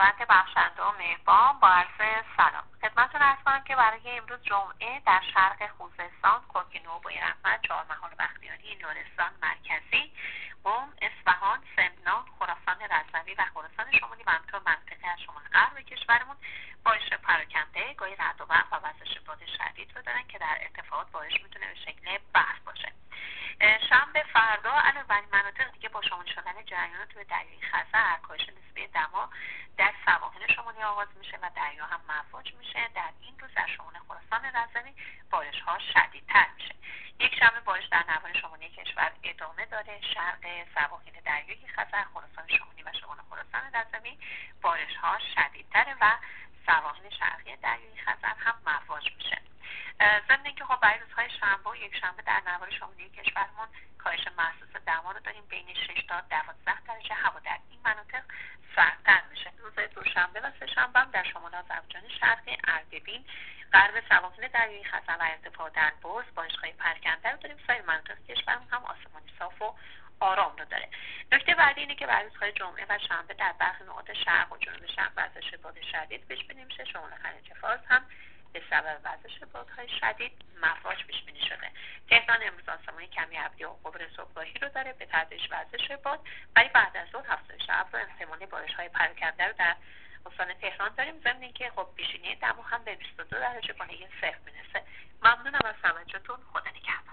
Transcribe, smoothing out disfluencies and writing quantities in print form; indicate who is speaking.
Speaker 1: شنونده بخشنده و مهربان، با عرض سلام خدمتتون عرض کنم که برای امروز جمعه در شرق خوزستان، کوکنو، بویراحمد، چهارمحال بختیاری، لرستان مرکزی، قم، اصفهان، سمنان، خراسان رضوی و خراسان شمالی و همینطور منطقه از شمال غرب کشورمون بارش پراکنده، گاهی رعد و برق و وزش باد شدید رو دارن که در ارتفاعات بارش میتونه به شکل برف باشه. شنبه فردا علاوه بر این مناطق دیگه با شامل شدن جریانات به دریای خزر، کاهش نسبی دما در سواحل شمالی آغاز میشه و دریا هم مواج میشه. در این روز در شمال خراسان رضوی بارش ها شدیدتر میشه. یک شنبه بارش در نواحی شمالی کشور ادامه داره. شرق سواحل دریای خزر، خراسان شمالی و شمال خراسان رضوی بارش ها شدیدتره و سواحل شرقی دریای خزر هم مواج میشه. ضمن اینکه خب برای روزهای شنبه و یک شنبه در نواحی شمالی کشورمون کاهش محسوس دما رو داریم، بین 6 تا 12 درجه هوا در این مناطق سردتر میشه. روز دوشنبه و سه‌شنبه هم در شمال آذربایجان شرقی، اردبیل، غرب سواحل دریای خزر و ارتفاع البرز بارش‌های پراکنده رو داریم. سایر مناطق کشورمون هم آسمانی صاف و آرام رو داره. نکته بعدی اینه که برای روزهای جمعه و شنبه در برخی نقاط شرق و جنوب شرق وزش باد شدید پیش بینی میشه. شمال خلیج فارس هم به سبب وزش بادهای شدید مواج پیش بینی شده. تهران امروز آسمانی کمی ابری و غبار صبحگاهی رو داره، به تدریج وزش باد، ولی بعد از ظهر افزایش ابر و احتمال بارش‌های پراکنده رو در استان تهران داریم. ضمن اینکه خب پیشینه دما هم به 22 درجه با 0 میرسه. ممنونم از توجهتون. خدا نگهدار.